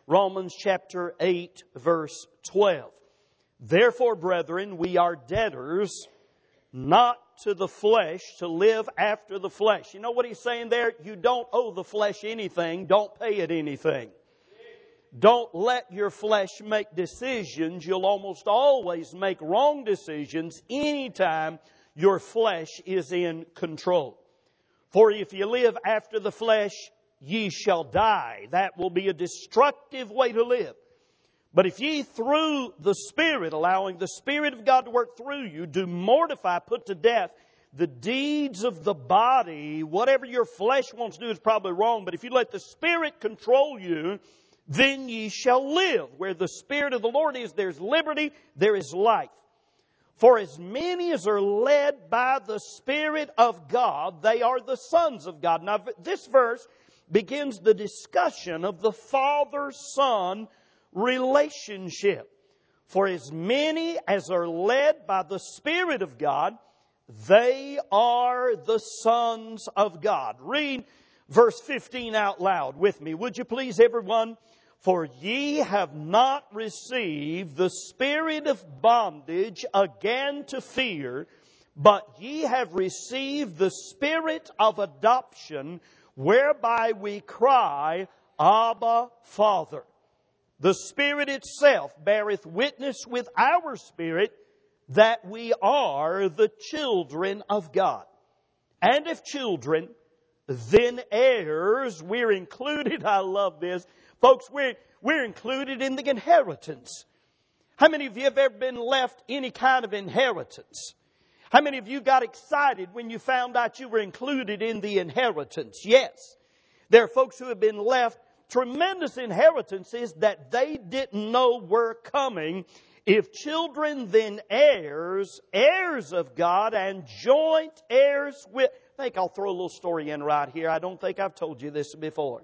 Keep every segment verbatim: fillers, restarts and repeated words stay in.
Romans chapter eight, verse twelve. Therefore, brethren, we are debtors, not to the flesh, to live after the flesh. You know what he's saying there? You don't owe the flesh anything. Don't pay it anything. Don't let your flesh make decisions. You'll almost always make wrong decisions anytime your flesh is in control. For if you live after the flesh, ye shall die. That will be a destructive way to live. But if ye through the Spirit, allowing the Spirit of God to work through you, do mortify, put to death the deeds of the body, whatever your flesh wants to do is probably wrong, but if you let the Spirit control you, then ye shall live. Where the Spirit of the Lord is, there's liberty, there is life. For as many as are led by the Spirit of God, they are the sons of God. Now, this verse begins the discussion of the Father-Son relationship. For as many as are led by the Spirit of God, they are the sons of God. Read verse fifteen out loud with me, would you please, everyone? For ye have not received the spirit of bondage again to fear, but ye have received the Spirit of adoption, whereby we cry, Abba, Father. The Spirit itself beareth witness with our spirit that we are the children of God. And if children, then heirs. We're included, I love this. Folks, we're, we're included in the inheritance. How many of you have ever been left any kind of inheritance? How many of you got excited when you found out you were included in the inheritance? Yes. There are folks who have been left tremendous inheritances that they didn't know were coming. If children, then heirs, heirs of God, and joint heirs with... I think I'll throw a little story in right here. I don't think I've told you this before.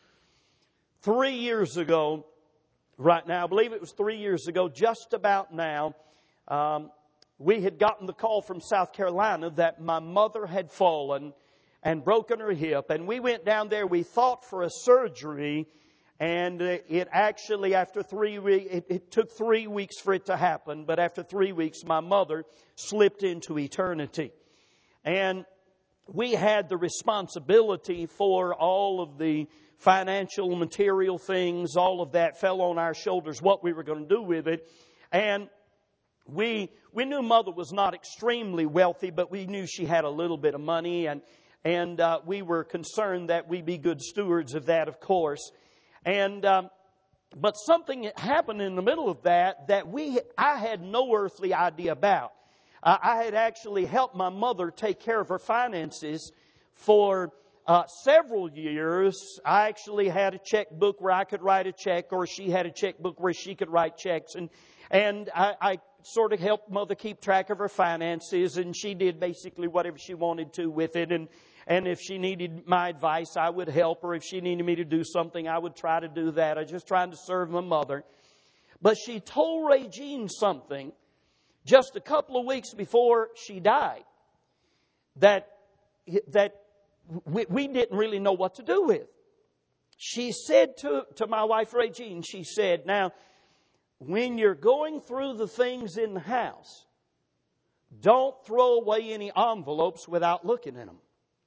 Three years ago, right now, I believe it was three years ago, just about now, um, we had gotten the call from South Carolina that my mother had fallen and broken her hip. And we went down there, we thought for a surgery, and it actually, after three weeks, it, it took three weeks for it to happen. But after three weeks, my mother slipped into eternity. And we had the responsibility for all of the financial, material things, all of that fell on our shoulders, what we were going to do with it. And we we knew Mother was not extremely wealthy, but we knew she had a little bit of money, and and uh, we were concerned that we be good stewards of that, of course. And um, but something happened in the middle of that that we I had no earthly idea about. Uh, I had actually helped my mother take care of her finances for Uh, several years. I actually had a checkbook where I could write a check, or she had a checkbook where she could write checks. And and I, I sort of helped Mother keep track of her finances, and she did basically whatever she wanted to with it. And, and if she needed my advice, I would help her. If she needed me to do something, I would try to do that. I was just trying to serve my mother. But she told Regine something just a couple of weeks before she died that that We, we didn't really know what to do with. She said to, to my wife, Regine, she said, now, when you're going through the things in the house, don't throw away any envelopes without looking in them.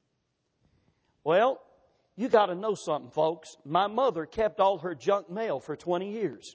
Well, you got to know something, folks. My mother kept all her junk mail for twenty years.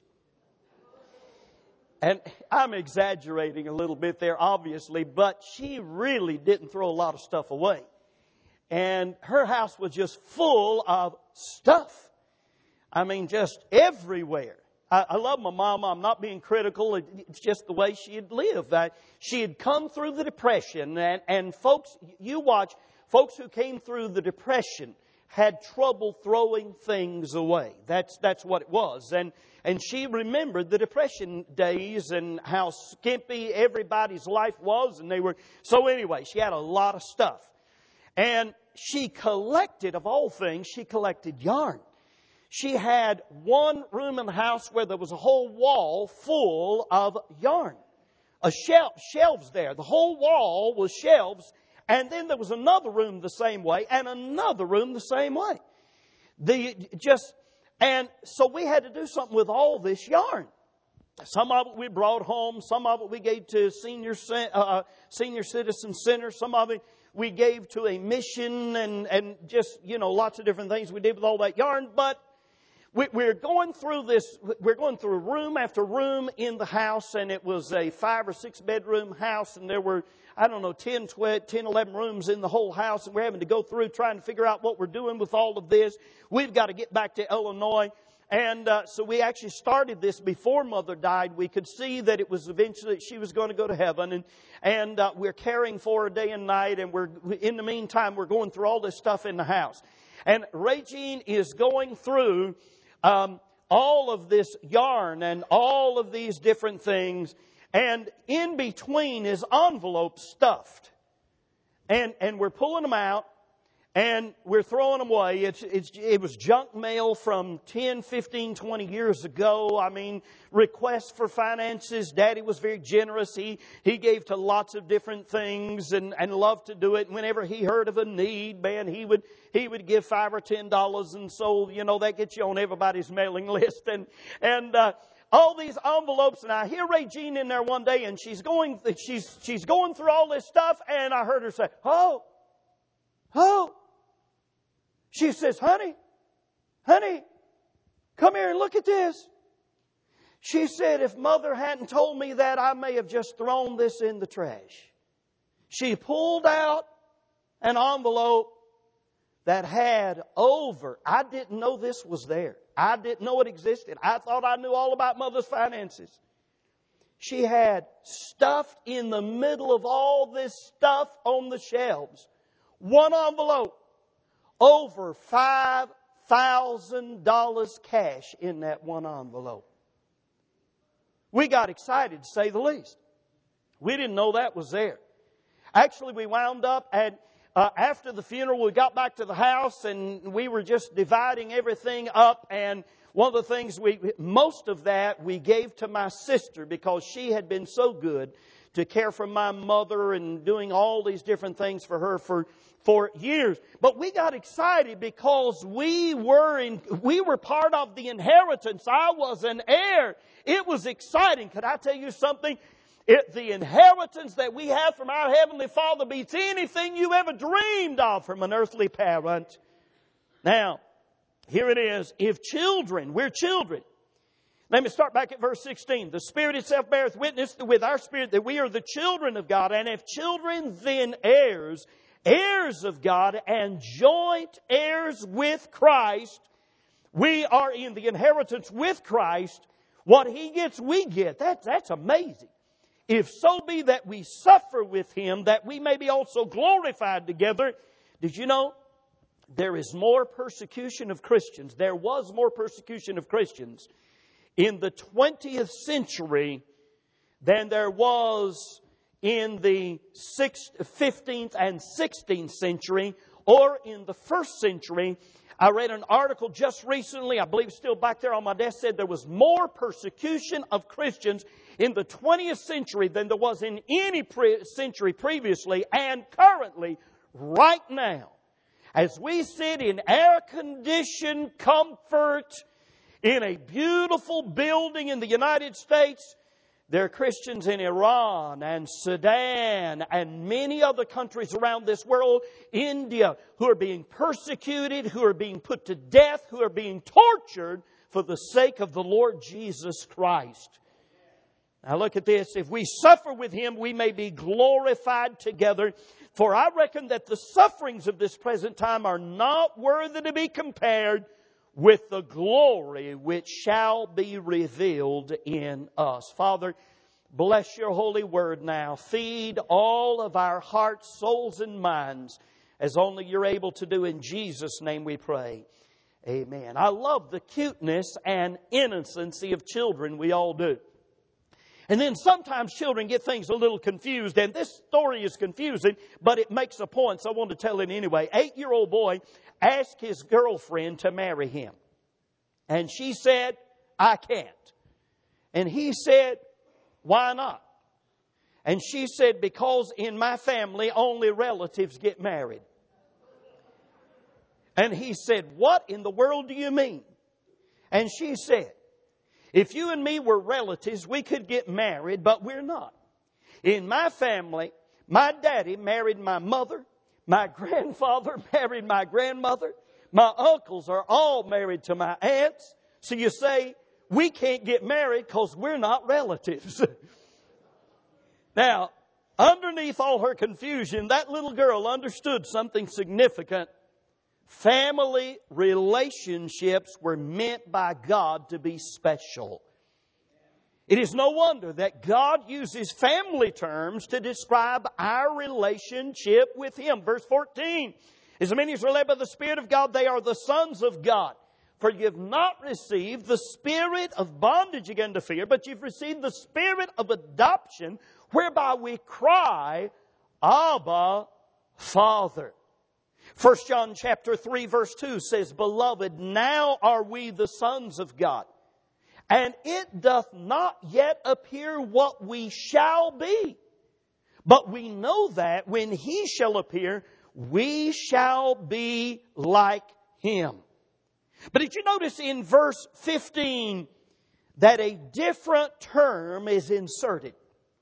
And I'm exaggerating a little bit there, obviously, but she really didn't throw a lot of stuff away. And her house was just full of stuff. I mean, just everywhere. I, I love my mama. I'm not being critical. It's just the way she had lived. I, she had come through the Depression. And, and folks, you watch, folks who came through the Depression had trouble throwing things away. That's that's what it was. And and she remembered the Depression days and how skimpy everybody's life was. And they were, so anyway, she had a lot of stuff. And she collected, of all things, she collected yarn. She had one room in the house where there was a whole wall full of yarn. A shelf, shelves there. The whole wall was shelves. And then there was another room the same way and another room the same way. The, just And so we had to do something with all this yarn. Some of it we brought home. Some of it we gave to senior uh, senior citizen centers. Some of it we gave to a mission, and, and just, you know, lots of different things we did with all that yarn. But we, we're going through this, we're going through room after room in the house, and it was a five or six bedroom house, and there were, I don't know, ten, twelve, ten, eleven rooms in the whole house, and we're having to go through trying to figure out what we're doing with all of this. We've got to get back to Illinois. And uh, so we actually started this before Mother died. We could see that it was eventually she was going to go to heaven. And, and uh, we're caring for her day and night. And we're in the meantime, we're going through all this stuff in the house. And Regine is going through um, all of this yarn and all of these different things. And in between is envelopes stuffed. And, and we're pulling them out. And we're throwing them away. It's, it's, it was junk mail from ten, fifteen, twenty years ago. I mean, requests for finances. Daddy was very generous. He, he gave to lots of different things and, and loved to do it. And whenever he heard of a need, man, he would, he would give five or ten dollars. And so, you know, that gets you on everybody's mailing list. And, and, uh, all these envelopes, and I hear Regine in there one day, and she's going, she's, she's going through all this stuff, and I heard her say, oh, oh. She says, honey, honey, come here and look at this. She said, if Mother hadn't told me that, I may have just thrown this in the trash. She pulled out an envelope that had over, I didn't know this was there. I didn't know it existed. I thought I knew all about Mother's finances. She had stuffed in the middle of all this stuff on the shelves, one envelope. Over five thousand dollars cash in that one envelope. We got excited, to say the least. We didn't know that was there. Actually, we wound up at, uh, after the funeral, we got back to the house, and we were just dividing everything up. And one of the things, we, most of that we gave to my sister, because she had been so good to care for my mother and doing all these different things for her for for years. But we got excited because we were in, we were part of the inheritance. I was an heir. It was exciting. Could I tell you something? It, the inheritance that we have from our Heavenly Father beats anything you ever dreamed of from an earthly parent. Now, here it is. If children, we're children. Let me start back at verse sixteen. The Spirit itself beareth witness with our spirit that we are the children of God. And if children, then heirs, heirs of God, and joint heirs with Christ. We are in the inheritance with Christ. What He gets, we get. That, that's amazing. If so be that we suffer with Him, that we may be also glorified together. Did you know there is more persecution of Christians? There was more persecution of Christians in the twentieth century than there was in the fifteenth and sixteenth century, or in the first century. I read an article just recently, I believe it's still back there on my desk, said there was more persecution of Christians in the twentieth century than there was in any pre- century previously, and currently, right now, as we sit in air-conditioned comfort in a beautiful building in the United States, there are Christians in Iran and Sudan and many other countries around this world, India, who are being persecuted, who are being put to death, who are being tortured for the sake of the Lord Jesus Christ. Now look at this. If we suffer with Him, we may be glorified together. For I reckon that the sufferings of this present time are not worthy to be compared with the glory which shall be revealed in us. Father, bless your holy word now. Feed all of our hearts, souls, and minds as only you're able to do. In Jesus' name we pray. Amen. I love the cuteness and innocency of children. We all do. And then sometimes children get things a little confused, and this story is confusing, but it makes a point, so I want to tell it anyway. Eight-year-old boy asked his girlfriend to marry him. And she said, I can't. And he said, why not? And she said, because in my family, only relatives get married. And he said, what in the world do you mean? And she said, if you and me were relatives, we could get married, but we're not. In my family, my daddy married my mother. My grandfather married my grandmother. My uncles are all married to my aunts. So you say, we can't get married because we're not relatives. Now, underneath all her confusion, that little girl understood something significant. Family relationships were meant by God to be special. It is no wonder that God uses family terms to describe our relationship with Him. Verse fourteen, as many as are led by the Spirit of God, they are the sons of God. For you have not received the spirit of bondage again to fear, but you've received the spirit of adoption, whereby we cry, Abba, Father. First John chapter three verse two says, Beloved, now are we the sons of God. And it doth not yet appear what we shall be. But we know that when He shall appear, we shall be like Him. But did you notice in verse fifteen that a different term is inserted?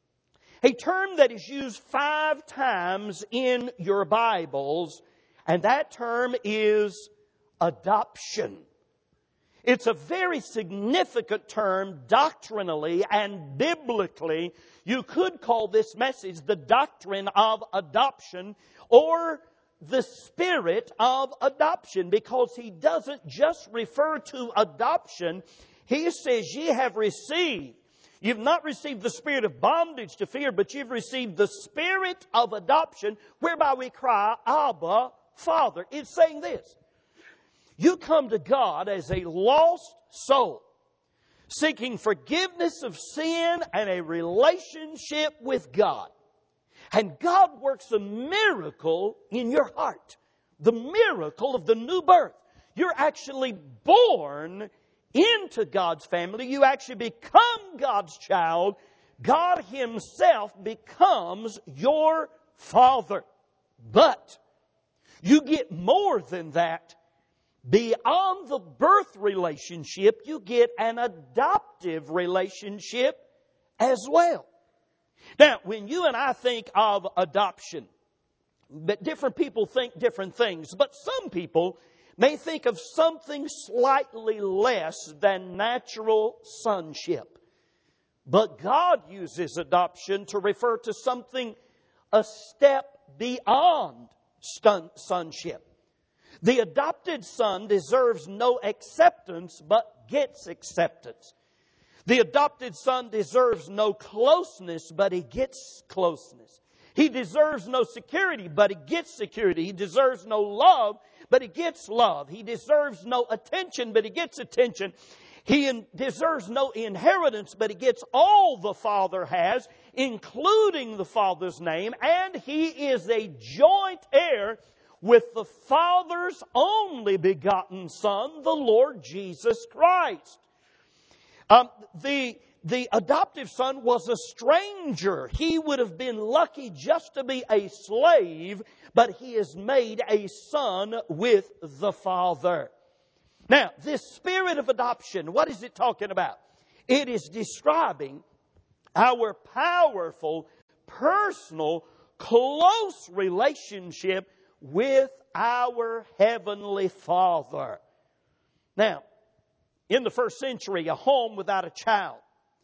A term that is used five times in your Bibles, and that term is adoption. It's a very significant term doctrinally and biblically. You could call this message the doctrine of adoption or the spirit of adoption, because he doesn't just refer to adoption. He says, ye have received. You've not received the spirit of bondage to fear, but you've received the spirit of adoption, whereby we cry, Abba, Father. It's saying this. You come to God as a lost soul, seeking forgiveness of sin and a relationship with God. And God works a miracle in your heart. The miracle of the new birth. You're actually born into God's family. You actually become God's child. God Himself becomes your Father. But you get more than that. Beyond the birth relationship, you get an adoptive relationship as well. Now, when you and I think of adoption, but different people think different things, but some people may think of something slightly less than natural sonship. But God uses adoption to refer to something a step beyond sonship. The adopted son deserves no acceptance, but gets acceptance. The adopted son deserves no closeness, but he gets closeness. He deserves no security, but he gets security. He deserves no love, but he gets love. He deserves no attention, but he gets attention. He in- deserves no inheritance, but he gets all the Father has, including the Father's name, and he is a joint heir with the Father's only begotten Son, the Lord Jesus Christ. Um, the, the adoptive son was a stranger. He would have been lucky just to be a slave, but he is made a son with the Father. Now, this spirit of adoption, what is it talking about? It is describing our powerful, personal, close relationship with our Heavenly Father. Now, in the first century, a home without a child,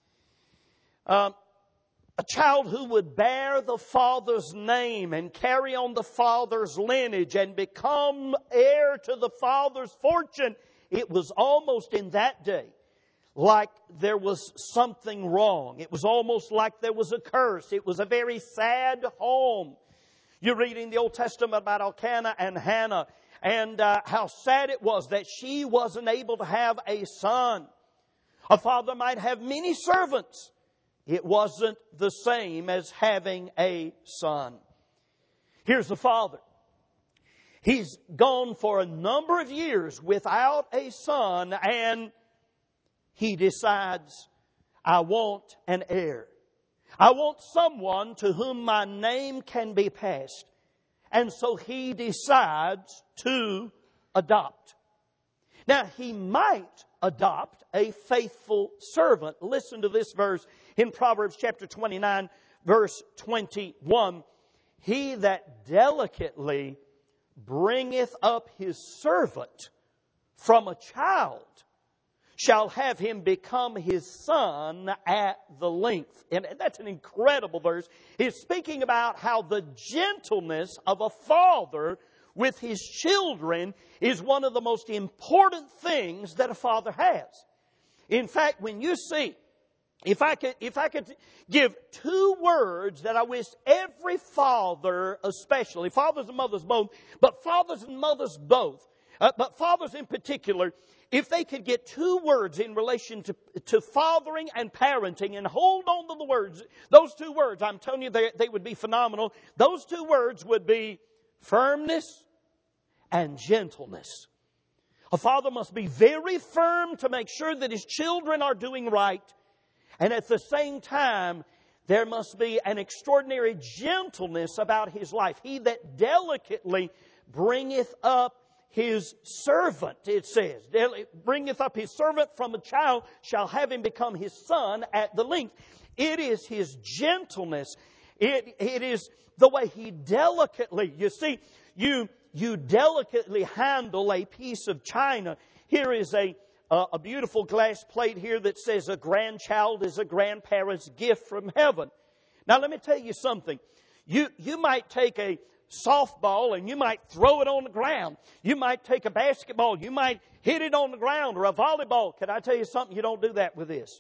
um, a child who would bear the father's name and carry on the father's lineage and become heir to the father's fortune, it was almost in that day like there was something wrong. It was almost like there was a curse. It was a very sad home. You're reading the Old Testament about Elkanah and Hannah, and uh, how sad it was that she wasn't able to have a son. A father might have many servants. It wasn't the same as having a son. Here's the father. He's gone for a number of years without a son, and he decides, I want an heir. I want someone to whom my name can be passed. And so he decides to adopt. Now, he might adopt a faithful servant. Listen to this verse in Proverbs chapter twenty-nine, verse twenty-one. He that delicately bringeth up his servant from a child shall have him become his son at the length. And that's an incredible verse. He's speaking about how the gentleness of a father with his children is one of the most important things that a father has. In fact, when you see, if I could, if I could give two words that I wish every father, especially, fathers and mothers both, but fathers and mothers both, uh, but fathers in particular, if they could get two words in relation to, to fathering and parenting and hold on to the words, those two words, I'm telling you, they, they would be phenomenal. Those two words would be firmness and gentleness. A father must be very firm to make sure that his children are doing right. And at the same time, there must be an extraordinary gentleness about his life. He that delicately bringeth up his servant, it says, bringeth up his servant from a child shall have him become his son at the length. It is his gentleness. It, it is the way he delicately, you see, you, you delicately handle a piece of china. Here is a, a, a beautiful glass plate here that says a grandchild is a grandparent's gift from heaven. Now let me tell you something. You, you might take a softball and you might throw it on the ground. You might take a basketball. You might hit it on the ground, or a volleyball. Can I tell you something? You don't do that with this.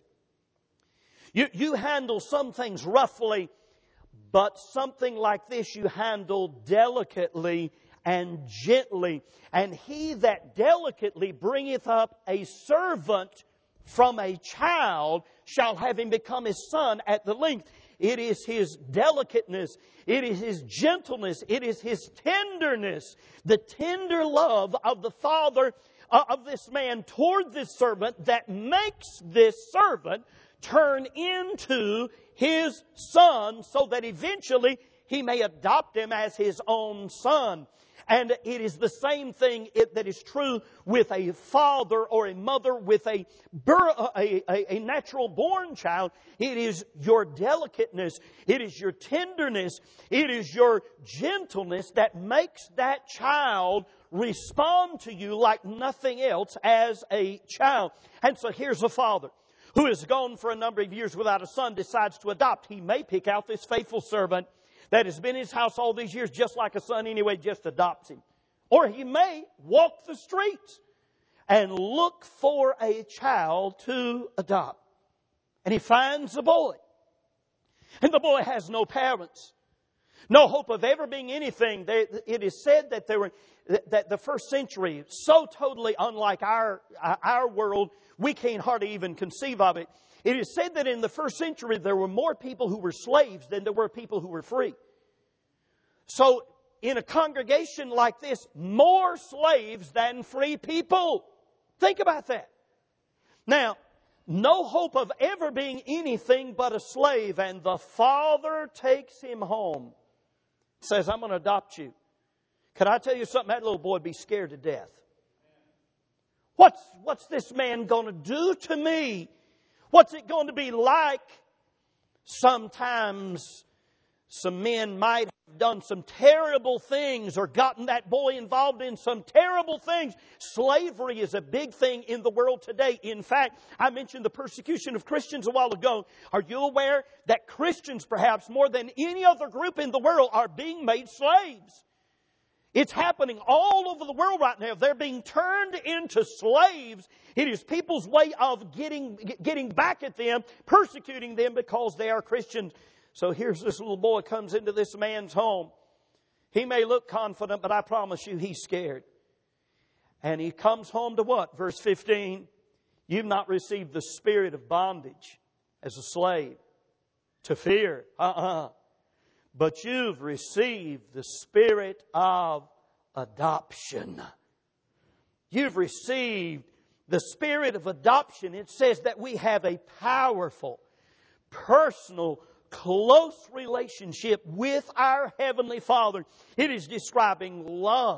You, you handle some things roughly, but something like this you handle delicately and gently. And he that delicately bringeth up a servant from a child shall have him become his son at the length. It is his delicateness. It is his gentleness. It is his tenderness. The tender love of the father uh, of this man toward this servant that makes this servant turn into his son so that eventually he may adopt him as his own son. And it is the same thing that is true with a father or a mother with a, a, a, a natural born child. It is your delicateness. It is your tenderness. It is your gentleness that makes that child respond to you like nothing else as a child. And so here's a father who has gone for a number of years without a son, decides to adopt. He may pick out this faithful servant that has been in his house all these years, just like a son anyway, just adopts him. Or he may walk the streets and look for a child to adopt. And he finds a boy. And the boy has no parents. No hope of ever being anything. They, it is said that they were, that the first century, so totally unlike our, our world, we can't hardly even conceive of it. It is said that in the first century there were more people who were slaves than there were people who were free. So in a congregation like this, more slaves than free people. Think about that. Now, no hope of ever being anything but a slave, and the father takes him home. Says, I'm going to adopt you. Can I tell you something? That little boy would be scared to death. What's, what's this man going to do to me? What's it going to be like? Sometimes some men might have done some terrible things or gotten that boy involved in some terrible things. Slavery is a big thing in the world today. In fact, I mentioned the persecution of Christians a while ago. Are you aware that Christians, perhaps more than any other group in the world, are being made slaves? It's happening all over the world right now. They're being turned into slaves. It is people's way of getting, getting back at them, persecuting them because they are Christians. So here's this little boy comes into this man's home. He may look confident, but I promise you he's scared. And he comes home to what? Verse fifteen. You've not received the spirit of bondage as a slave to fear. Uh-uh. But you've received the spirit of adoption. You've received the spirit of adoption. It says that we have a powerful, personal, close relationship with our Heavenly Father. It is describing love.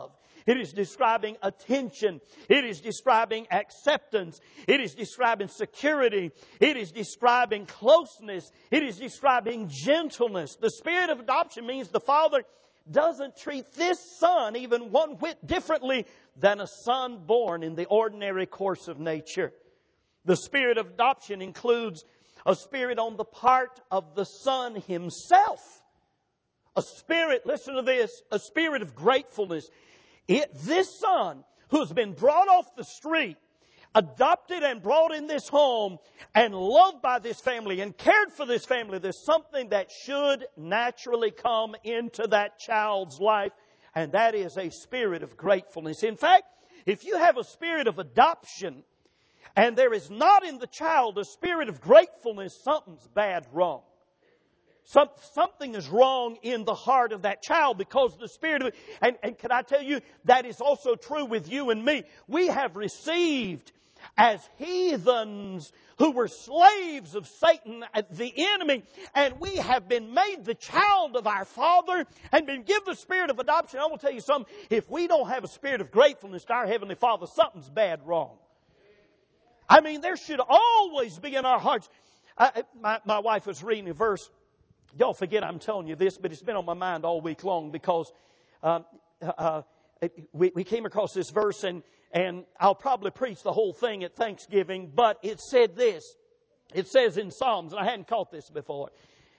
It is describing attention. It is describing acceptance. It is describing security. It is describing closeness. It is describing gentleness. The spirit of adoption means the Father doesn't treat this son even one whit differently than a son born in the ordinary course of nature. The spirit of adoption includes a spirit on the part of the son himself. A spirit, listen to this, a spirit of gratefulness. It, this son who's been brought off the street, adopted and brought in this home, and loved by this family and cared for this family, there's something that should naturally come into that child's life, and that is a spirit of gratefulness. In fact, if you have a spirit of adoption, and there is not in the child a spirit of gratefulness, something's bad wrong. Some, something is wrong in the heart of that child because the spirit of it. And, and can I tell you, that is also true with you and me. We have received as heathens who were slaves of Satan, the enemy, and we have been made the child of our Father and been given the spirit of adoption. I will tell you something. If we don't have a spirit of gratefulness to our Heavenly Father, something's bad wrong. I mean, there should always be in our hearts. I, my, my wife was reading a verse. Y'all forget I'm telling you this, but it's been on my mind all week long because um, uh, we, we came across this verse, and, and I'll probably preach the whole thing at Thanksgiving, but it said this. It says in Psalms, and I hadn't caught this before,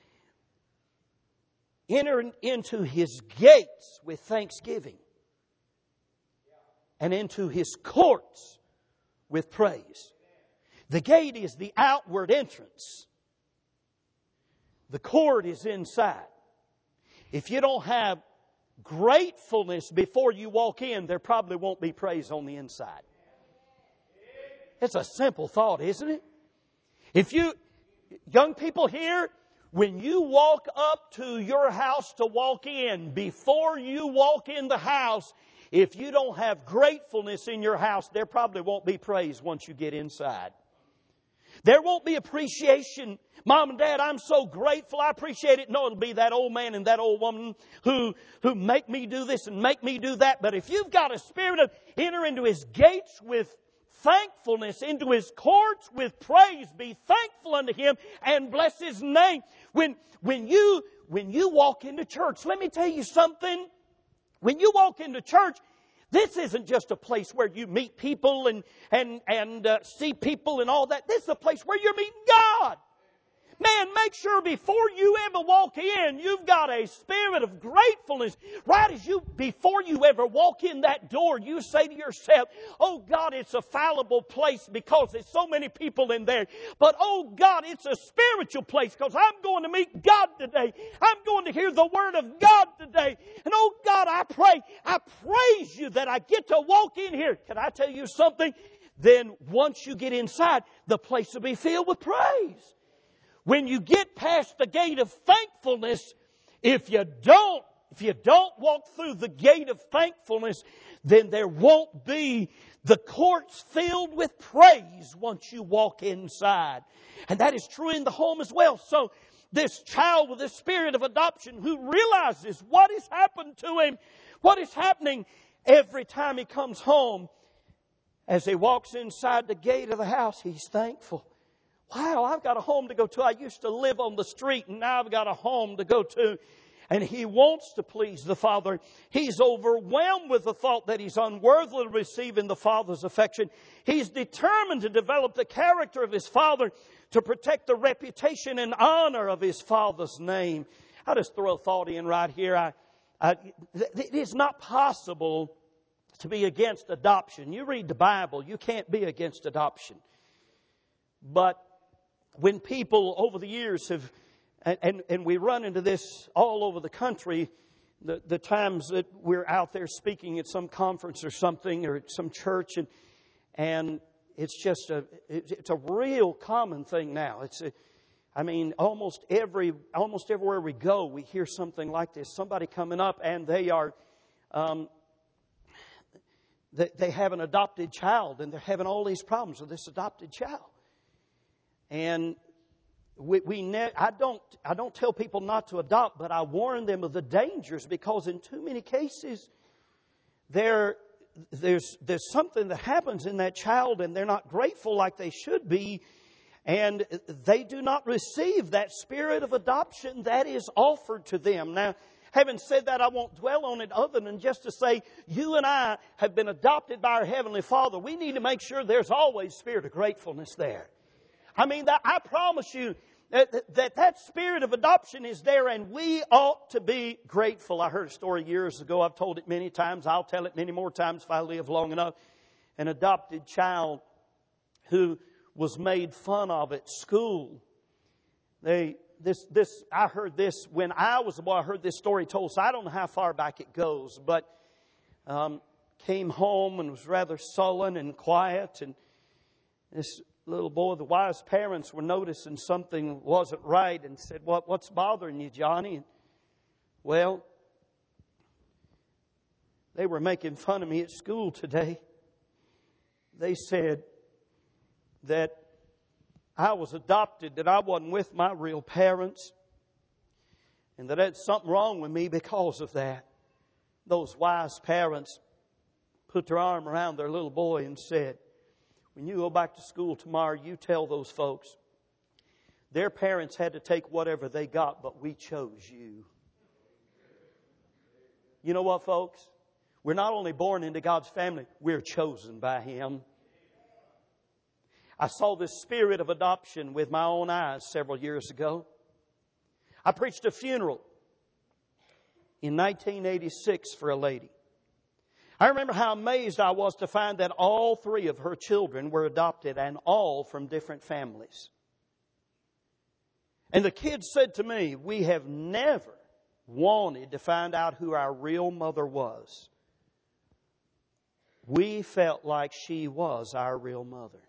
enter into His gates with thanksgiving and into His courts with praise. The gate is the outward entrance. The court is inside. If you don't have gratefulness before you walk in, there probably won't be praise on the inside. It's a simple thought, isn't it? If you, young people here, when you walk up to your house to walk in, before you walk in the house, if you don't have gratefulness in your house, there probably won't be praise once you get inside. There won't be appreciation. Mom and Dad, I'm so grateful. I appreciate it. No, it'll be that old man and that old woman who, who make me do this and make me do that. But if you've got a spirit of enter into His gates with thankfulness, into His courts with praise, be thankful unto Him and bless His name. When, when you, when you walk into church, let me tell you something. When you walk into church, this isn't just a place where you meet people and, and, and uh, see people and all that. This is a place where you're meeting God. Man, make sure before you ever walk in, you've got a spirit of gratefulness. Right as you, before you ever walk in that door, you say to yourself, oh God, it's a fallible place because there's so many people in there. But oh God, it's a spiritual place because I'm going to meet God today. I'm going to hear the Word of God today. And oh God, I pray, I praise You that I get to walk in here. Can I tell you something? Then once you get inside, the place will be filled with praise. When you get past the gate of thankfulness, if you don't, if you don't walk through the gate of thankfulness, then there won't be the courts filled with praise once you walk inside. And that is true in the home as well. So this child with the spirit of adoption who realizes what has happened to him, what is happening every time he comes home, as he walks inside the gate of the house, he's thankful. Wow, I've got a home to go to. I used to live on the street, and now I've got a home to go to. And he wants to please the Father. He's overwhelmed with the thought that he's unworthy of receiving the Father's affection. He's determined to develop the character of his Father to protect the reputation and honor of his Father's name. I'll just throw a thought in right here. I, I, it is not possible to be against adoption. You read the Bible, you can't be against adoption. But when people over the years have, and, and, and we run into this all over the country, the, the times that we're out there speaking at some conference or something or at some church, and and it's just a it's a real common thing now. It's a, I mean, almost every almost everywhere we go, we hear something like this. Somebody coming up and they are, um, they, they have an adopted child and they're having all these problems with this adopted child. And we, we ne- I don't I don't tell people not to adopt, but I warn them of the dangers because in too many cases, there, there's, there's something that happens in that child and they're not grateful like they should be. And they do not receive that spirit of adoption that is offered to them. Now, having said that, I won't dwell on it other than just to say you and I have been adopted by our Heavenly Father. We need to make sure there's always spirit of gratefulness there. I mean, that, I promise you that, that that spirit of adoption is there, and we ought to be grateful. I heard a story years ago. I've told it many times. I'll tell it many more times if I live long enough. An adopted child who was made fun of at school. They, this, this, I heard this when I was a boy. I heard this story told, so I don't know how far back it goes, but um, came home and was rather sullen and quiet. And this little boy, the wise parents were noticing something wasn't right and said, "What, what's bothering you, Johnny?" And, well, they were making fun of me at school today. They said that I was adopted, that I wasn't with my real parents, and that there's something wrong with me because of that. Those wise parents put their arm around their little boy and said, "When you go back to school tomorrow, you tell those folks their parents had to take whatever they got, but we chose you." You know what, folks? We're not only born into God's family, we're chosen by Him. I saw this spirit of adoption with my own eyes several years ago. I preached a funeral in nineteen eighty-six for a lady. I remember how amazed I was to find that all three of her children were adopted, and all from different families. And the kids said to me, "We have never wanted to find out who our real mother was. We felt like she was our real mother."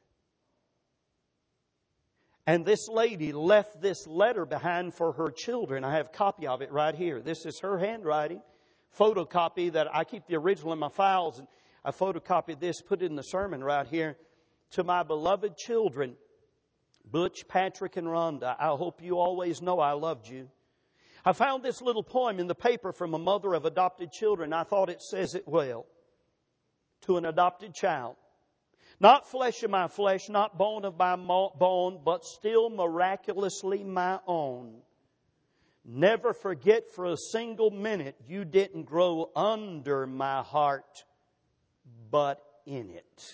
And this lady left this letter behind for her children. I have a copy of it right here. This is her handwriting. Photocopy that I keep the original in my files. And I photocopied this, put it in the sermon right here. "To my beloved children, Butch, Patrick, and Rhonda, I hope you always know I loved you. I found this little poem in the paper from a mother of adopted children. I thought it says it well. To an adopted child. Not flesh of my flesh, not bone of my bone, but still miraculously my own. Never forget for a single minute you didn't grow under my heart, but in it."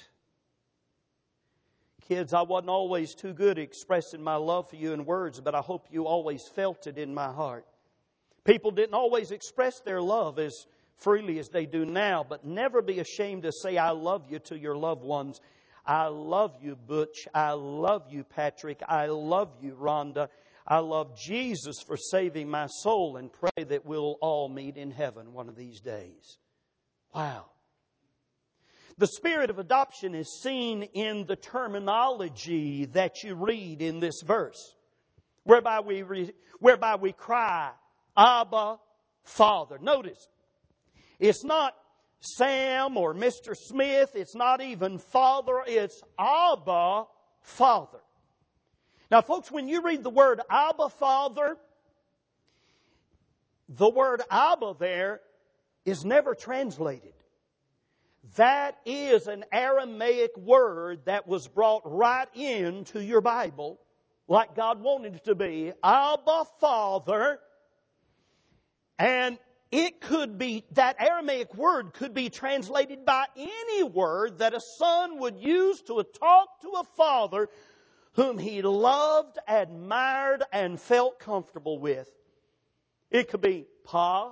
Kids, I wasn't always too good at expressing my love for you in words, but I hope you always felt it in my heart. People didn't always express their love as freely as they do now, but never be ashamed to say I love you to your loved ones. I love you, Butch. I love you, Patrick. I love you, Rhonda. I love Jesus for saving my soul, and pray that we'll all meet in heaven one of these days. Wow. The spirit of adoption is seen in the terminology that you read in this verse, whereby we, re, whereby we cry, "Abba, Father." Notice, it's not Sam or Mister Smith. It's not even Father. It's Abba, Father. Now, folks, when you read the word Abba, Father, the word Abba there is never translated. That is an Aramaic word that was brought right into your Bible like God wanted it to be. Abba, Father. And it could be, that Aramaic word could be translated by any word that a son would use to talk to a father whom he loved, admired, and felt comfortable with. It could be Pa.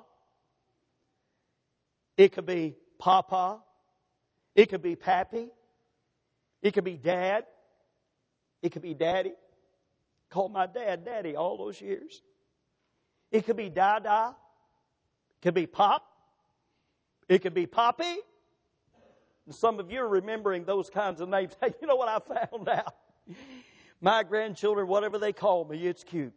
It could be Papa. It could be Pappy. It could be Dad. It could be Daddy. Called my dad Daddy all those years. It could be Dada. It could be Pop. It could be Poppy. And some of you are remembering those kinds of names. Hey, you know what I found out? My grandchildren, whatever they call me, it's cute.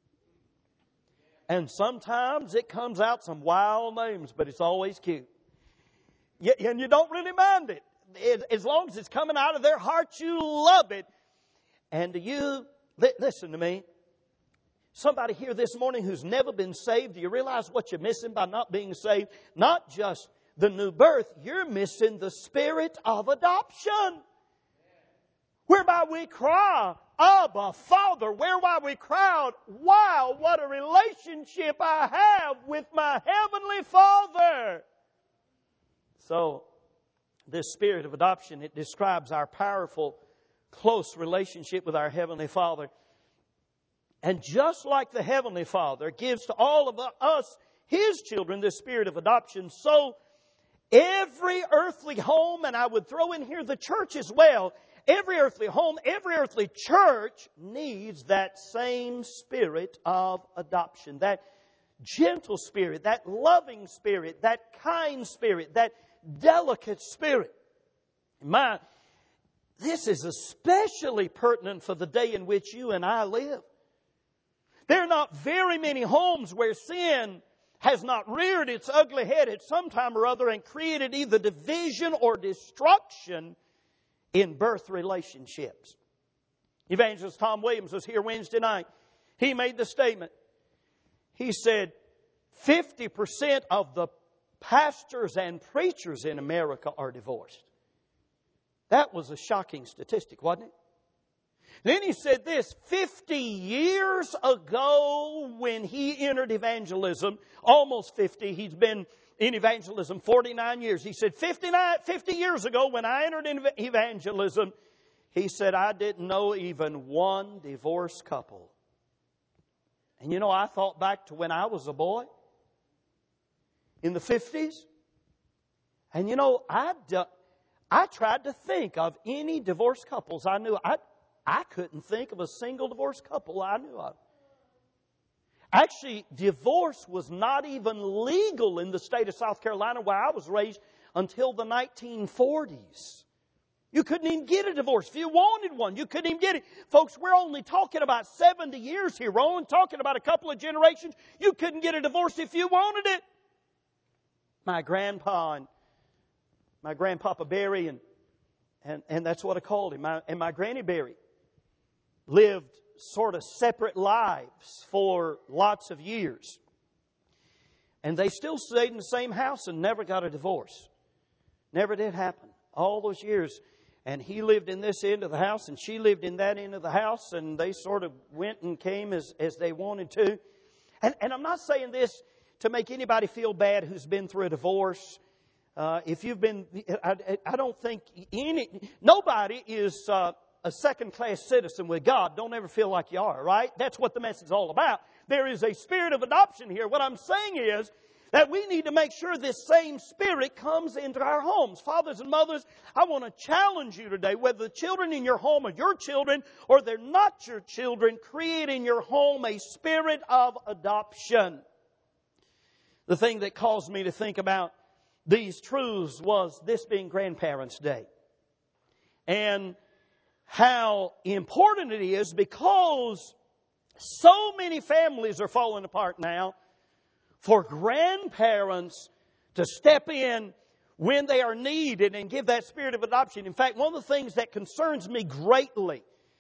And sometimes it comes out some wild names, but it's always cute. And you don't really mind it. As long as it's coming out of their heart, you love it. And do you, listen to me. Somebody here this morning who's never been saved, do you realize what you're missing by not being saved? Not just the new birth, you're missing the spirit of adoption. Whereby we cry, Abba, Father, whereby we cry, wow, what a relationship I have with my Heavenly Father. So, this spirit of adoption, it describes our powerful, close relationship with our Heavenly Father. And just like the Heavenly Father gives to all of us, His children, this spirit of adoption, so every earthly home, and I would throw in here the church as well, every earthly home, every earthly church needs that same spirit of adoption. That gentle spirit, that loving spirit, that kind spirit, that delicate spirit. My, this is especially pertinent for the day in which you and I live. There are not very many homes where sin has not reared its ugly head at some time or other and created either division or destruction in birth relationships. Evangelist Tom Williams was here Wednesday night. He made the statement. He said, fifty percent of the pastors and preachers in America are divorced. That was a shocking statistic, wasn't it? Then he said this, fifty years ago when he entered evangelism, almost fifty, he's been in evangelism forty-nine years. He said, fifty-nine, fifty years ago when I entered in evangelism, he said, I didn't know even one divorced couple. And you know, I thought back to when I was a boy in the fifties. And you know, I, I tried to think of any divorced couples I knew. I, I couldn't think of a single divorced couple I knew of. Actually, divorce was not even legal in the state of South Carolina where I was raised until the nineteen forties. You couldn't even get a divorce. If you wanted one, you couldn't even get it. Folks, we're only talking about seventy years here. We're only talking about a couple of generations. You couldn't get a divorce if you wanted it. My grandpa and my grandpapa Barry, and, and, and that's what I called him, my, and my granny Barry, lived sort of separate lives for lots of years. And they still stayed in the same house and never got a divorce. Never did happen. All those years. And he lived in this end of the house and she lived in that end of the house, and they sort of went and came as, as they wanted to. And, and I'm not saying this to make anybody feel bad who's been through a divorce. Uh, if you've been, I, I don't think any, nobody is uh, a second-class citizen with God. Don't ever feel like you are, right? That's what the message is all about. There is a spirit of adoption here. What I'm saying is that we need to make sure this same spirit comes into our homes. Fathers and mothers, I want to challenge you today, whether the children in your home are your children or they're not your children, create in your home a spirit of adoption. The thing that caused me to think about these truths was this being Grandparents' Day. And how important it is, because so many families are falling apart now, for grandparents to step in when they are needed and give that spirit of adoption. In fact, one of the things that concerns me greatly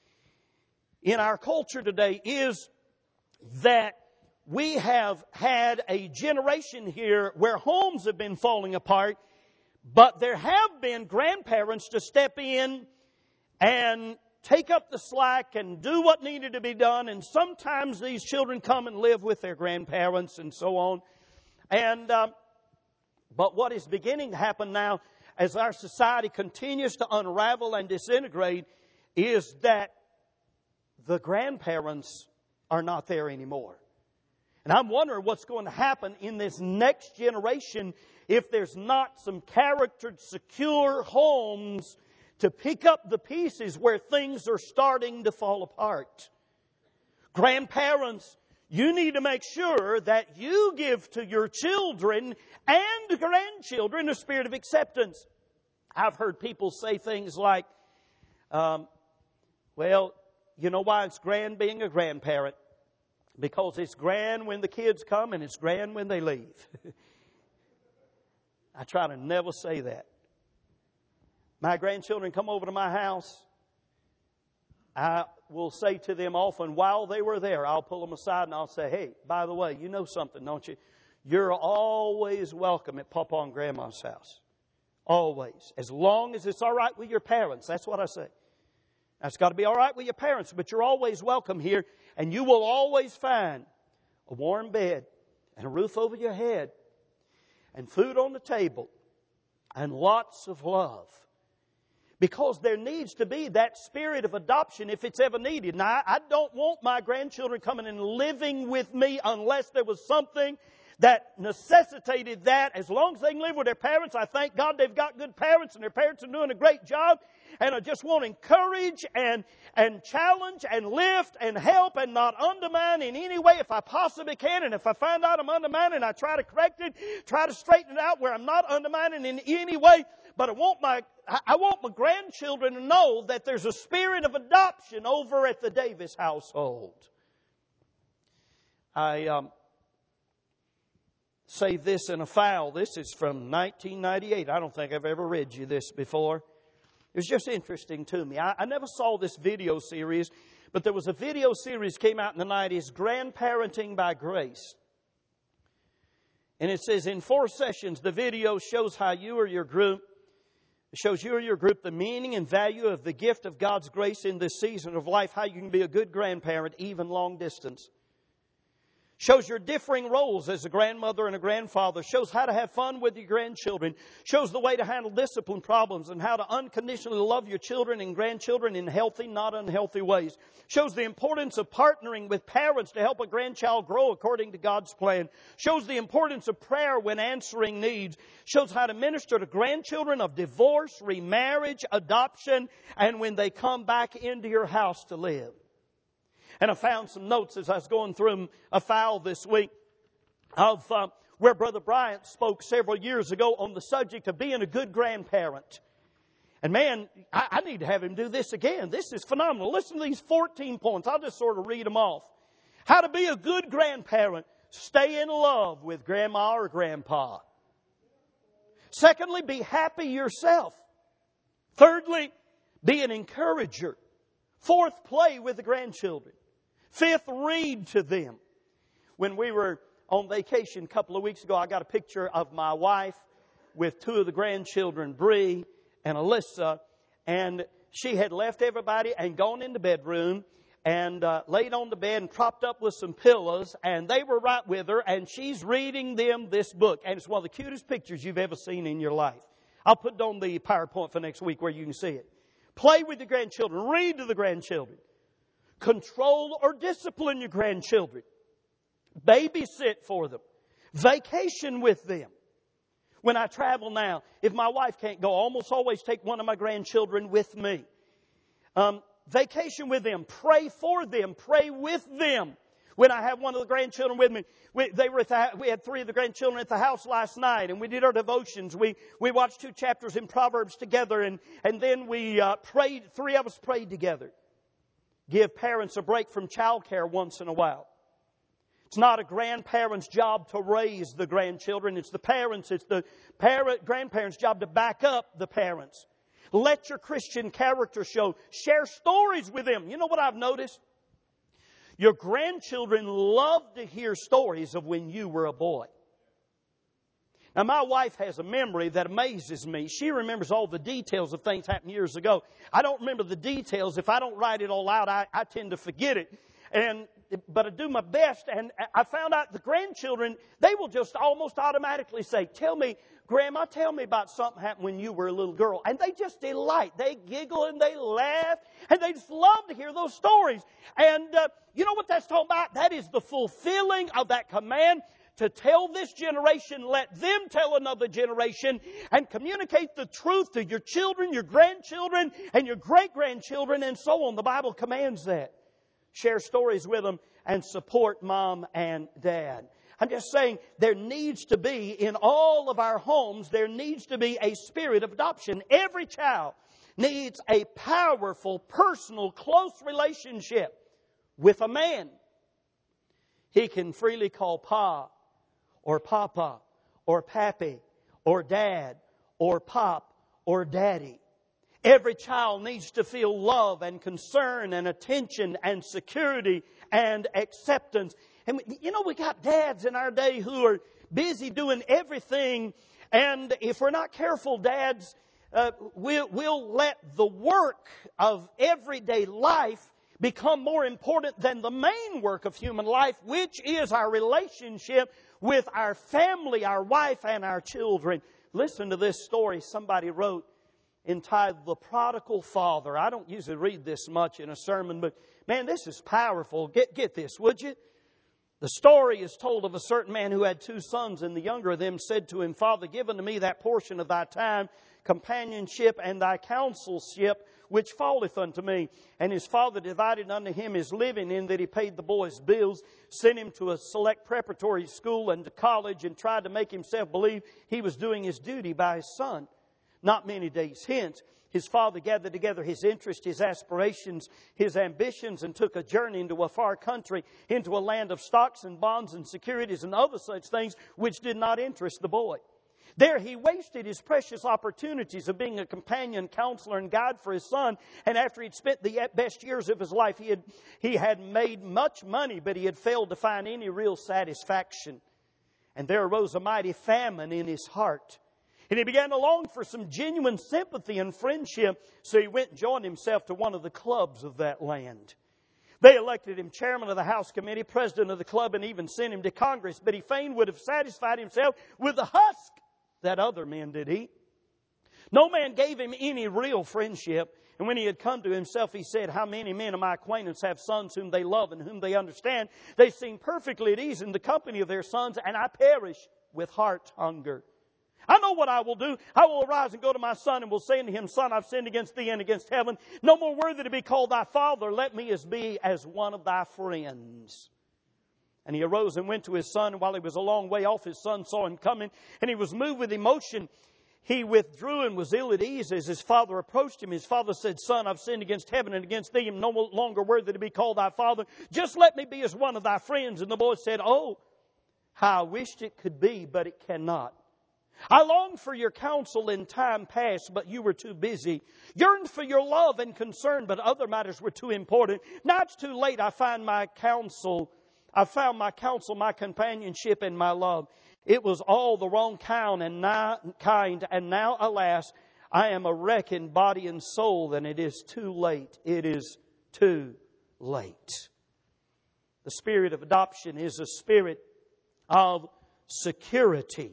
in our culture today is that we have had a generation here where homes have been falling apart, but there have been grandparents to step in and take up the slack and do what needed to be done. And sometimes these children come and live with their grandparents and so on. And um, but what is beginning to happen now as our society continues to unravel and disintegrate is that the grandparents are not there anymore. And I'm wondering what's going to happen in this next generation if there's not some charactered, secure homes to pick up the pieces where things are starting to fall apart. Grandparents, you need to make sure that you give to your children and grandchildren a spirit of acceptance. I've heard people say things like, um, well, you know why it's grand being a grandparent? Because it's grand when the kids come and it's grand when they leave. I try to never say that. My grandchildren come over to my house. I will say to them often while they were there, I'll pull them aside and I'll say, hey, by the way, you know something, don't you? you're always welcome at Papa and Grandma's house. Always. As long as it's all right with your parents. That's what I say. That's got to be all right with your parents, but you're always welcome here, and you will always find a warm bed and a roof over your head and food on the table and lots of love. Because there needs to be that spirit of adoption if it's ever needed. Now, I don't want my grandchildren coming and living with me unless there was something that necessitated that. As long as they can live with their parents, I thank God they've got good parents and their parents are doing a great job. And I just want to encourage and, and challenge and lift and help and not undermine in any way if I possibly can. And if I find out I'm undermining, I try to correct it, try to straighten it out where I'm not undermining in any way. But I want my, I want my grandchildren to know that there's a spirit of adoption over at the Davis household. I, um, say this in a file. This is from nineteen ninety-eight. I don't think I've ever read you this before. It was just interesting to me. I, I never saw this video series, but there was a video series came out in the nineties, Grandparenting by Grace. And it says, in four sessions, the video shows how you or your group, it shows you or your group the meaning and value of the gift of God's grace in this season of life, how you can be a good grandparent, even long distance. Shows your differing roles as a grandmother and a grandfather. Shows how to have fun with your grandchildren. Shows the way to handle discipline problems and how to unconditionally love your children and grandchildren in healthy, not unhealthy ways. Shows the importance of partnering with parents to help a grandchild grow according to God's plan. Shows the importance of prayer when answering needs. Shows how to minister to grandchildren of divorce, remarriage, adoption, and when they come back into your house to live. And I found some notes as I was going through a file this week of uh, where Brother Bryant spoke several years ago on the subject of being a good grandparent. And man, I, I need to have him do this again. This is phenomenal. Listen to these fourteen points. I'll just sort of read them off. How to be a good grandparent. Stay in love with grandma or grandpa. Secondly, be happy yourself. Thirdly, be an encourager. Fourth, play with the grandchildren. Fifth, read to them. When we were on vacation a couple of weeks ago, I got a picture of my wife with two of the grandchildren, Bree and Alyssa. And she had left everybody and gone in the bedroom and uh, laid on the bed and propped up with some pillows. And they were right with her. And she's reading them this book. And it's one of the cutest pictures you've ever seen in your life. I'll put it on the PowerPoint for next week where you can see it. Play with your grandchildren. Read to the grandchildren. Control or discipline your grandchildren. Babysit for them. Vacation with them. When I travel now, if my wife can't go, I almost always take one of my grandchildren with me. Um, vacation with them. Pray for them. Pray with them. When I have one of the grandchildren with me, we, they were at the, we had three of the grandchildren at the house last night, and we did our devotions. We we watched two chapters in Proverbs together, and and then we uh, prayed. Three of us prayed together. Give parents a break from childcare once in a while. It's not a grandparent's job to raise the grandchildren. It's the parents. It's the parent grandparents' job to back up the parents. Let your Christian character show. Share stories with them. You know what I've noticed? Your grandchildren love to hear stories of when you were a boy. Now, my wife has a memory that amazes me. She remembers all the details of things happened years ago. I don't remember the details. If I don't write it all out, I, I tend to forget it. And but I do my best. And I found out the grandchildren, they will just almost automatically say, tell me, Grandma, tell me about something happened when you were a little girl. And they just delight. They giggle and they laugh. And they just love to hear those stories. And uh, you know what that's talking about? That is the fulfilling of that command to tell this generation, let them tell another generation, and communicate the truth to your children, your grandchildren, and your great-grandchildren, and so on. The Bible commands that. Share stories with them and support mom and dad. I'm just saying there needs to be, in all of our homes, there needs to be a spirit of adoption. Every child needs a powerful, personal, close relationship with a man he can freely call Pa or Papa or Pappy or Dad or Pop or Daddy. Every child needs to feel love and concern and attention and security and acceptance. And you know, we got dads in our day who are busy doing everything. And if we're not careful, dads, uh, we'll, we'll let the work of everyday life become more important than the main work of human life, which is our relationship with our family, our wife, and our children. Listen to this story somebody wrote entitled The Prodigal Father. I don't usually read this much in a sermon, but man, this is powerful. Get, get this, would you? The story is told of a certain man who had two sons, and the younger of them said to him, Father, give unto me that portion of thy time, companionship, and thy counselship, which falleth unto me. And his father divided unto him his living, in that he paid the boy's bills, sent him to a select preparatory school and to college, and tried to make himself believe he was doing his duty by his son. Not many days hence, his father gathered together his interest, his aspirations, his ambitions, and took a journey into a far country, into a land of stocks and bonds and securities and other such things which did not interest the boy. There he wasted his precious opportunities of being a companion, counselor, and guide for his son. And after he'd spent the best years of his life, he had, he had made much money, but he had failed to find any real satisfaction. And there arose a mighty famine in his heart. And he began to long for some genuine sympathy and friendship, so he went and joined himself to one of the clubs of that land. They elected him chairman of the House Committee, president of the club, and even sent him to Congress. But he fain would have satisfied himself with the husk that other men did eat. No man gave him any real friendship. And when he had come to himself, he said, how many men of my acquaintance have sons whom they love and whom they understand? They seem perfectly at ease in the company of their sons, and I perish with heart hunger. I know what I will do. I will arise and go to my son, and will say unto him, Son, I've sinned against thee and against heaven. No more worthy to be called thy father. Let me as be as one of thy friends. And he arose and went to his son. And while he was a long way off, his son saw him coming, and he was moved with emotion. He withdrew and was ill at ease as his father approached him. His father said, Son, I've sinned against heaven and against thee, and no longer worthy to be called thy father. Just let me be as one of thy friends. And the boy said, Oh, how I wished it could be, but it cannot. I longed for your counsel in time past, but you were too busy. Yearned for your love and concern, but other matters were too important. Now it's too late. I find my counsel. I found my counsel, my companionship, and my love. It was all the wrong kind, and now, kind, and now, alas, I am a wreck in body and soul, and it is too late. It is too late. The spirit of adoption is a spirit of security.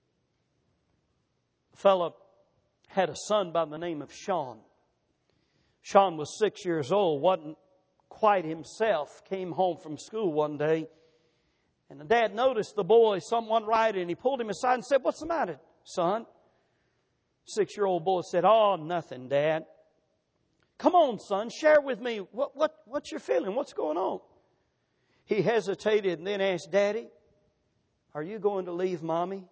A fellow had a son by the name of Sean. Sean was six years old, wasn't quite himself, came home from school one day, and the dad noticed the boy, someone right, and he pulled him aside and said, What's the matter, son? Six-year-old boy said, Oh, nothing, Dad. Come on, son, share with me. What, what, what's your feeling? What's going on? He hesitated and then asked, Daddy, are you going to leave Mommy?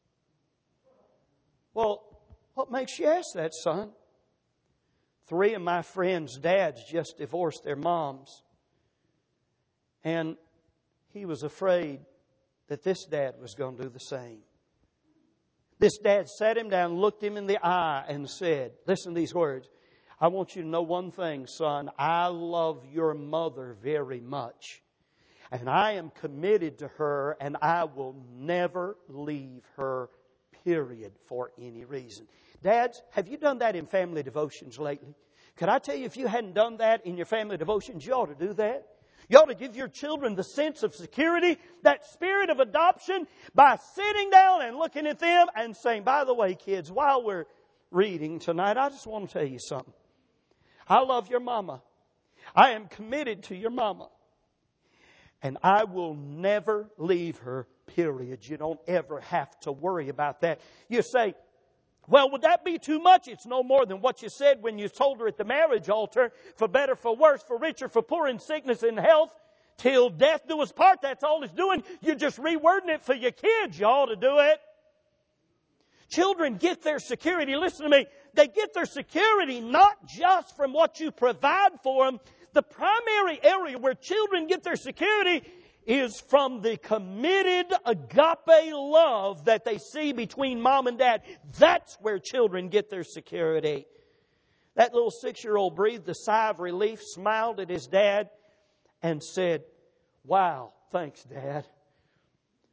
Well, what makes you ask that, son? Three of my friends' dads just divorced their moms. And he was afraid that this dad was going to do the same. This dad sat him down, looked him in the eye, and said, listen to these words. I want you to know one thing, son. I love your mother very much. And I am committed to her, and I will never leave her, period, for any reason. Dads, have you done that in family devotions lately? Could I tell you, if you hadn't done that in your family devotions, you ought to do that. You ought to give your children the sense of security, that spirit of adoption, by sitting down and looking at them and saying, by the way, kids, while we're reading tonight, I just want to tell you something. I love your mama. I am committed to your mama. And I will never leave her, period. You don't ever have to worry about that. You say, well, would that be too much? It's no more than what you said when you told her at the marriage altar, for better, for worse, for richer, for poor, in sickness, in health, till death do us part. That's all it's doing. You're just rewording it for your kids. You ought to do it. Children get their security. Listen to me. They get their security not just from what you provide for them. The primary area where children get their security is from the committed agape love that they see between mom and dad. That's where children get their security. That little six-year-old breathed a sigh of relief, smiled at his dad, and said, wow, thanks, Dad.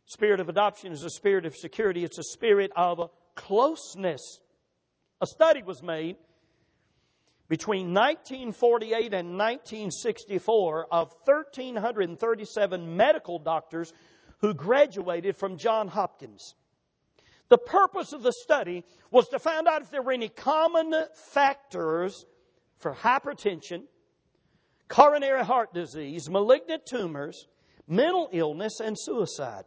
Spirit of adoption is a spirit of security. It's a spirit of closeness. A study was made between nineteen forty-eight and nineteen sixty-four of one thousand three hundred thirty-seven medical doctors who graduated from Johns Hopkins. The purpose of the study was to find out if there were any common factors for hypertension, coronary heart disease, malignant tumors, mental illness, and suicide.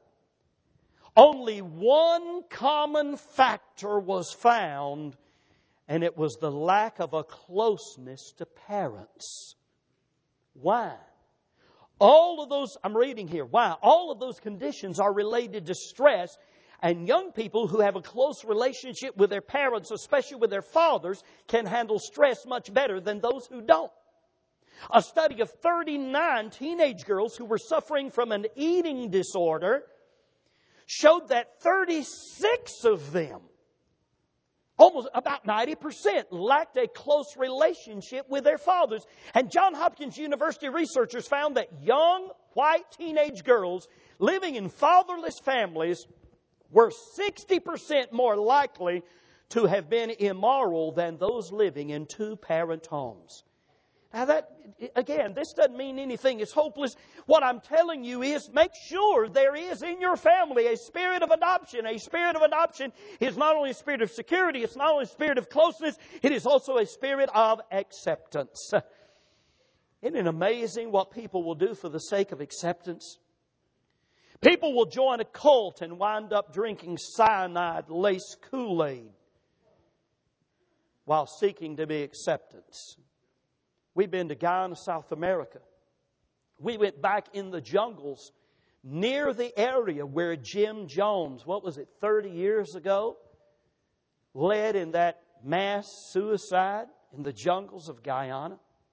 Only one common factor was found, and it was the lack of a closeness to parents. Why? All of those, I'm reading here, why? All of those conditions are related to stress, and young people who have a close relationship with their parents, especially with their fathers, can handle stress much better than those who don't. A study of thirty-nine teenage girls who were suffering from an eating disorder showed that thirty-six of them, almost about ninety percent, lacked a close relationship with their fathers. And Johns Hopkins University researchers found that young white teenage girls living in fatherless families were sixty percent more likely to have been immoral than those living in two-parent homes. Now that, again, this doesn't mean anything is hopeless. What I'm telling you is make sure there is in your family a spirit of adoption. A spirit of adoption is not only a spirit of security, it's not only a spirit of closeness, it is also a spirit of acceptance. Isn't it amazing what people will do for the sake of acceptance? People will join a cult and wind up drinking cyanide-laced Kool-Aid while seeking to be acceptance. We've been to Guyana, South America. We went back in the jungles near the area where Jim Jones, what was it, thirty years ago, led in that mass suicide in the jungles of Guyana.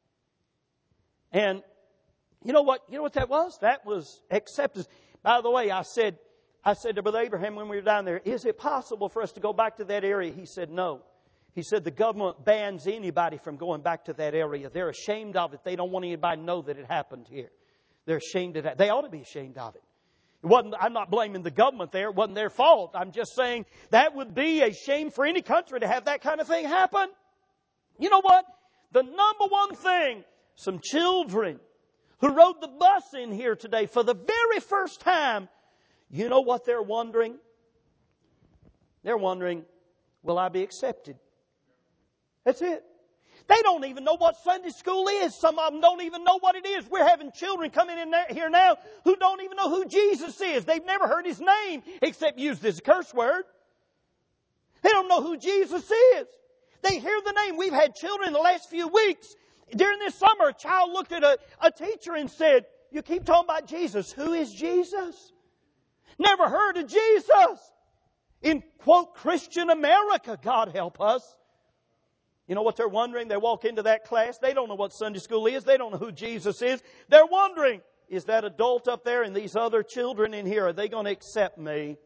And you know what? You know what that was? That was acceptance. By the way, I said, I said to Brother Abraham when we were down there, is it possible for us to go back to that area? He said, no. He said the government bans anybody from going back to that area. They're ashamed of it. They don't want anybody to know that it happened here. They're ashamed of that. They ought to be ashamed of it. It wasn't, I'm not blaming the government there. It wasn't their fault. I'm just saying that would be a shame for any country to have that kind of thing happen. You know what? The number one thing, some children who rode the bus in here today for the very first time, you know what they're wondering? They're wondering, will I be accepted? That's it. They don't even know what Sunday school is. Some of them don't even know what it is. We're having children coming in here now who don't even know who Jesus is. They've never heard His name except used as a curse word. They don't know who Jesus is. They hear the name. We've had children in the last few weeks. During this summer, a child looked at a, a teacher and said, you keep talking about Jesus. Who is Jesus? Never heard of Jesus. In, quote, Christian America, God help us. You know what they're wondering? They walk into that class. They don't know what Sunday school is. They don't know who Jesus is. They're wondering, is that adult up there and these other children in here, are they going to accept me?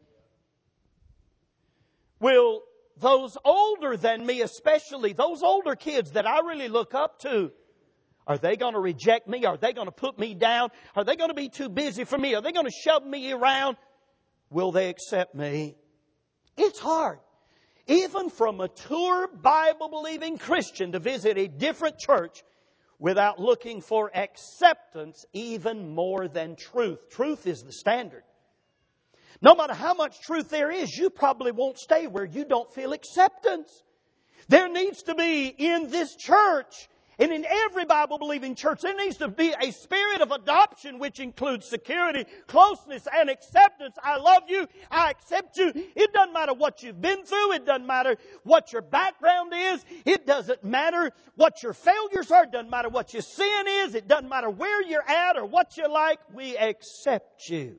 Will those older than me, especially those older kids that I really look up to, are they going to reject me? Are they going to put me down? Are they going to be too busy for me? Are they going to shove me around? Will they accept me? It's hard, even for a mature Bible-believing Christian, to visit a different church without looking for acceptance even more than truth. Truth is the standard. No matter how much truth there is, you probably won't stay where you don't feel acceptance. There needs to be in this church and in every Bible-believing church, there needs to be a spirit of adoption which includes security, closeness, and acceptance. I love you. I accept you. It doesn't matter what you've been through. It doesn't matter what your background is. It doesn't matter what your failures are. It doesn't matter what your sin is. It doesn't matter where you're at or what you like. We accept you.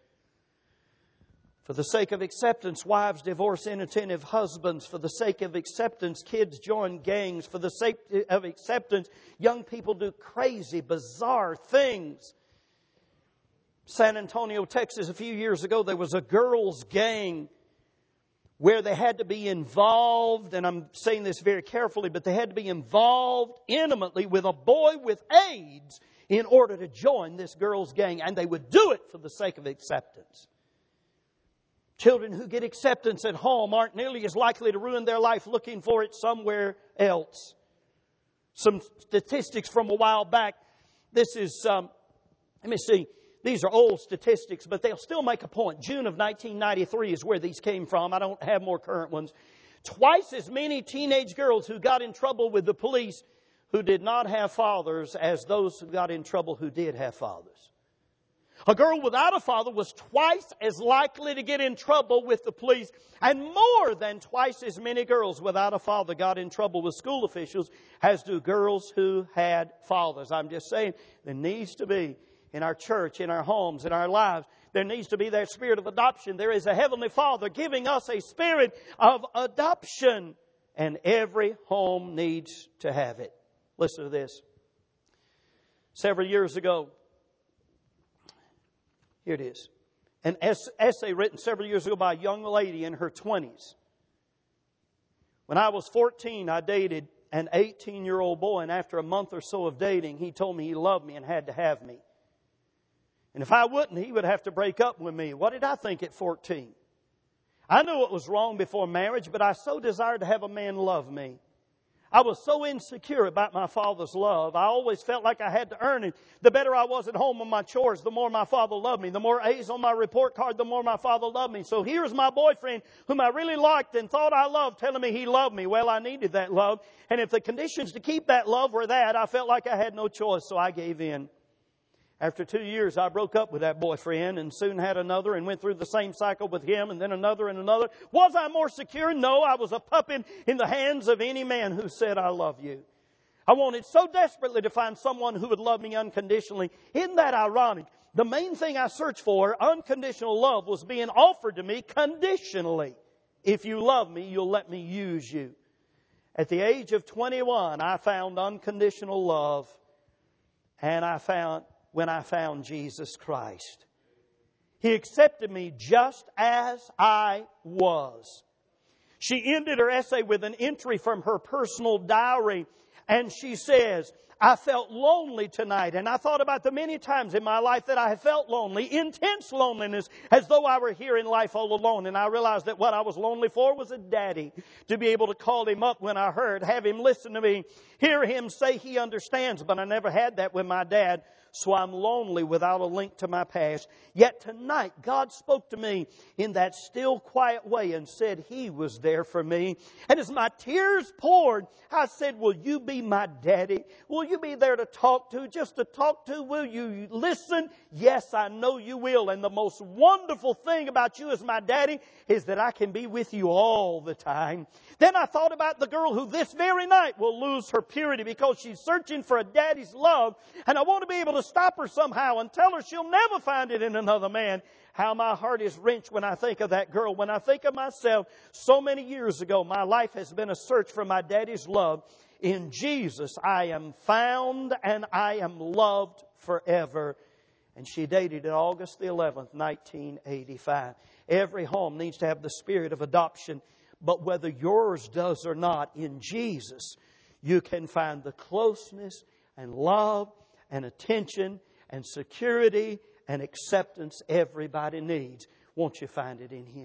For the sake of acceptance, wives divorce inattentive husbands. For the sake of acceptance, kids join gangs. For the sake of acceptance, young people do crazy, bizarre things. San Antonio, Texas, a few years ago, there was a girls' gang where they had to be involved, and I'm saying this very carefully, but they had to be involved intimately with a boy with AIDS in order to join this girls' gang. And they would do it for the sake of acceptance. Children who get acceptance at home aren't nearly as likely to ruin their life looking for it somewhere else. Some statistics from a while back. This is, um, let me see. These are old statistics, but they'll still make a point. June of nineteen ninety-three is where these came from. I don't have more current ones. Twice as many teenage girls who got in trouble with the police who did not have fathers as those who got in trouble who did have fathers. A girl without a father was twice as likely to get in trouble with the police, and more than twice as many girls without a father got in trouble with school officials as do girls who had fathers. I'm just saying, there needs to be, in our church, in our homes, in our lives, there needs to be that spirit of adoption. There is a Heavenly Father giving us a spirit of adoption, and every home needs to have it. Listen to this. Several years ago, here it is. An essay written several years ago by a young lady in her twenties. When I was fourteen, I dated an eighteen-year-old boy, and after a month or so of dating, he told me he loved me and had to have me. And if I wouldn't, he would have to break up with me. What did I think at fourteen? I knew it was wrong before marriage, but I so desired to have a man love me. I was so insecure about my father's love. I always felt like I had to earn it. The better I was at home on my chores, the more my father loved me. The more A's on my report card, the more my father loved me. So here's my boyfriend, whom I really liked and thought I loved, telling me he loved me. Well, I needed that love. And if the conditions to keep that love were that, I felt like I had no choice, so I gave in. After two years, I broke up with that boyfriend and soon had another and went through the same cycle with him and then another and another. Was I more secure? No, I was a puppet in the hands of any man who said, I love you. I wanted so desperately to find someone who would love me unconditionally. Isn't that ironic? The main thing I searched for, unconditional love, was being offered to me conditionally. If you love me, you'll let me use you. At the age of twenty-one, I found unconditional love, and I found when I found Jesus Christ. He accepted me just as I was. She ended her essay with an entry from her personal diary, and she says, I felt lonely tonight, and I thought about the many times in my life that I have felt lonely, intense loneliness, as though I were here in life all alone. And I realized that what I was lonely for was a daddy, to be able to call him up when I heard, have him listen to me, hear him say he understands. But I never had that with my dad. So I'm lonely without a link to my past. Yet tonight, God spoke to me in that still, quiet way and said He was there for me. And as my tears poured, I said, will you be my daddy? Will you be there to talk to, just to talk to? Will you listen? Yes, I know you will. And the most wonderful thing about you as my daddy is that I can be with you all the time. Then I thought about the girl who this very night will lose her purity because she's searching for a daddy's love. And I want to be able to stop her somehow and tell her she'll never find it in another man. How my heart is wrenched when I think of that girl. When I think of myself, so many years ago, my life has been a search for my daddy's love. In Jesus, I am found and I am loved forever. And she dated it August the eleventh, nineteen eighty-five. Every home needs to have the spirit of adoption. But whether yours does or not, in Jesus, you can find the closeness and love and attention and security and acceptance everybody needs. Won't you find it in Him?